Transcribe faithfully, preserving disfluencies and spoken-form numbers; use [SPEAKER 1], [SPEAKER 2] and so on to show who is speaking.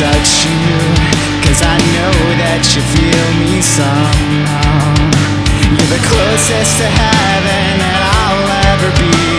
[SPEAKER 1] touch you, 'cause I know that you feel me somehow. You're the closest to heaven that I'll ever be.